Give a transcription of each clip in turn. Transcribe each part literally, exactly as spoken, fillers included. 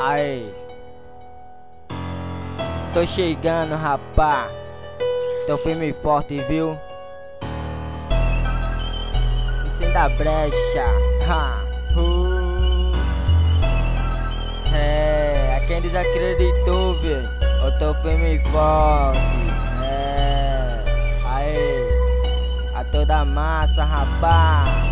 Aí, tô chegando, rapá. Tô firme e forte, viu? E sem dar brecha. Ha, uh. É, a quem desacreditou, velho. Eu tô firme e forte. É, aí, a toda massa, rapá.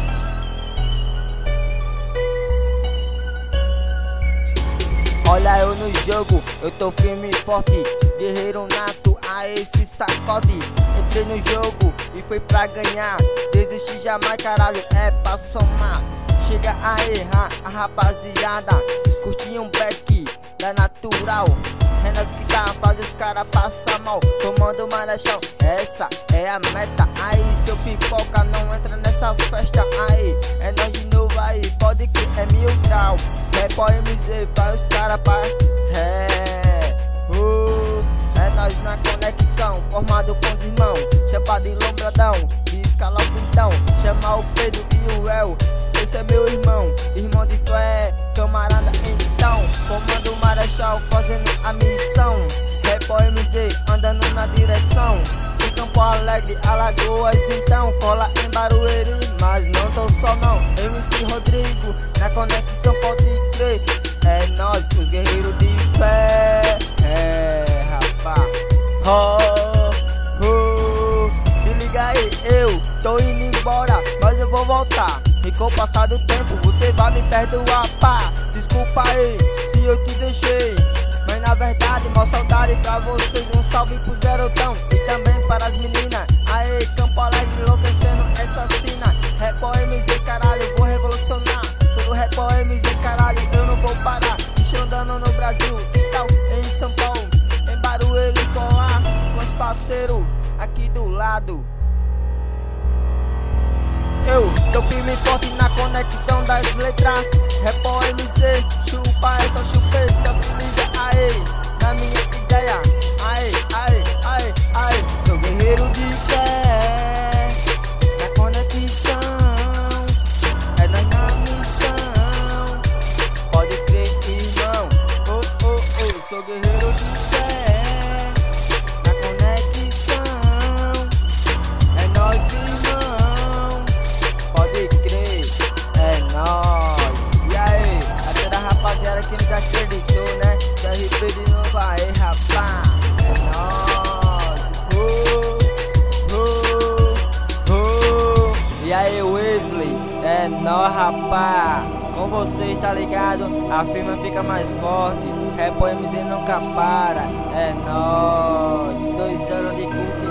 Olha eu no jogo, eu tô firme e forte. Guerreiro nato, a esse sacode. Entrei no jogo e foi pra ganhar. Desistir jamais, caralho, é pra somar. Chega a errar, a rapaziada. Curti um back da natural. É nós que tá fazendo os caras passar mal. Tomando marechal, essa é a meta. Aí seu pipoca não entra nessa festa. Aí, é nós de novo aí, pode que é mil grau. Rap M Z, faz os caras pra é, uh, é nós na conexão, formado com os irmãos. Chapado e lombradão, de escala então. Chama o Pedro e o El, esse é meu irmão. Irmão de fé, camarada então. Comando marechal, fazendo a missão. Rap M Z, andando na direção de Campo Alegre, Alagoas então. Cola em Barueri, mas não tô só não. M C Rodrigo, na conexão pode crer. É nós, os guerreiros de fé. É, rapá. Oh, oh. Se liga aí, eu tô indo embora, mas eu vou voltar. E com o passar do tempo, você vai me perdoar, pá. Desculpa aí, se eu te deixei. Mas na verdade, mó saudade pra vocês. Um salve pro Gerotão e também para as meninas. Aê, Campo Alegre, enlouquecendo essa cena. Rap M Z, caralho, vou revolucionar. Todo rap M Z, caralho, eu não vou parar. Estou andando no Brasil e tal, em São Paulo, em Barueri, Colar, com os parceiros aqui do lado. Eu tô firme e forte na conexão das letras. Rap M Z, chupa essa chupeta, se liga aí, na minha ideia. Aí, aí, aí, aí, sou guerreiro de fé. Na conexão, é nós na missão. Pode crer, irmão. Oh, oh, oh, sou guerreiro de fé. Na conexão, é nós, irmão. Pode crer, é nóis. E aí, a toda a rapaziada que nos acreditou, né? C R P de novo aí, rapá. É nóis. Uh, uh, uh. E aí, Wesley, é nóis, rapá. Com vocês, tá ligado? A firma fica mais forte. Rap M Z nunca para. É nóis. Dois anos de culto.